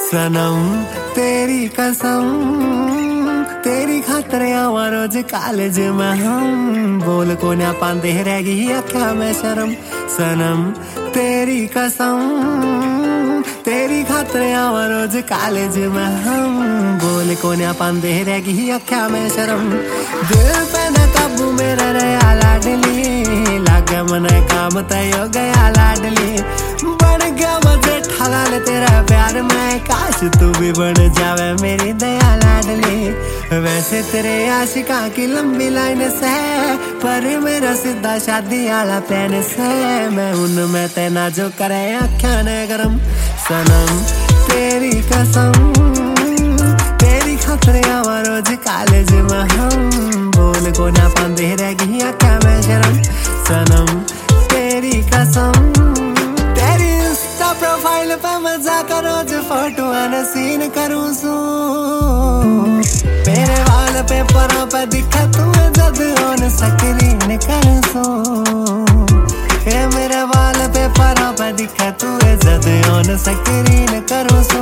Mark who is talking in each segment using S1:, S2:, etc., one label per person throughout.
S1: सनम तेरी कसम, तेरी खातर आवा रोज कॉलेज में हम, बोल को ना पांदे रह गई अखा में शर्म। सनम तेरी कसम, तेरी खातर आवा रोज कॉलेज में हम, बोल को ना पांदे रह गई अखा में शर्म। दिल पे न काबू मेरा रहा लाडली, लागे मन काम तय हो गया लाडली, बन गया मजे ठलाल तेरा प्यार में, काश तू भी बन जावे मेरी दया लाडली। वैसे तेरे आशिका की लंबी लाइन से, पर मेरा सीधा शादी आला प्लान से, मैं उनमें तेना जो करे आख्या ने गरम। सनम तेरी कसम, तेरी खातर आवा रोज कॉलेज में हम, बोल को ना पांदे रह गई आख्या में शर्म। सनम तेरी कसम, तेरी इंस्टा प्रोफाइल पे मजा करो जो फोटो आना सीन करूं सू, मेरे वाल पेपरों पे दिखा तू जद ऑन स्क्रीन करूं सू, मेरे वाल पेपरों पे दिखा तू जद ऑन स्क्रीन करूं सू।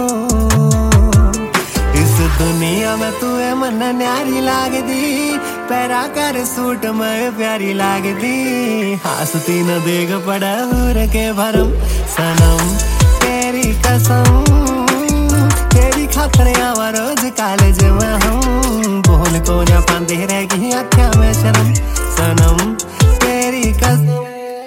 S1: इस दुनिया में तू मन न्यारी लागदी, पैरा कर सूट में प्यारी लागदी, हंसती न देख पड़ा हूर के भरम। सनम तेरी कसम, तेरी खातर आवा रोज कॉलेज में हम, बोल को ना पांदे रह गई आख्या में शर्म। सनम तेरी कसम।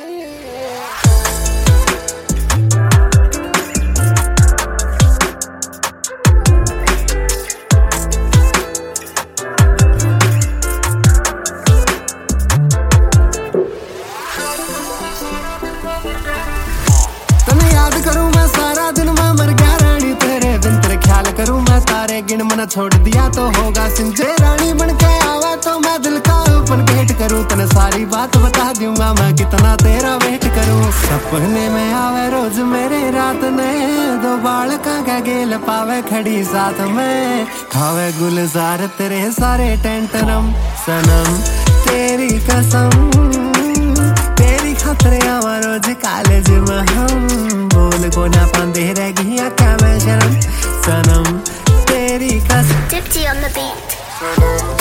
S1: याद करूं मैं सारा दिन, मैं मर गया रानी तेरे बिन, तेरे ख्याल करूं मैं तारे गिन, मना छोड़ दिया तो होगा सिंचे, रानी बन के आवा तो मैं दिल का ओपन गेट करूं, तने सारी बात बता दूंगा मैं कितना तेरा वेट करूं। सपने में आवे रोज मेरे रात में, दो बाल का गेल पावे खड़ी साथ में, खावे गुलजार तेरे सारे टेंटरम। सनम तेरी कसम, तेरी खातर आवा रोज कॉलेज में हम, बोल को ना पांदे रह गई आख्या में शर्म। सनम तेरी कसम।
S2: Dipsy on the beat.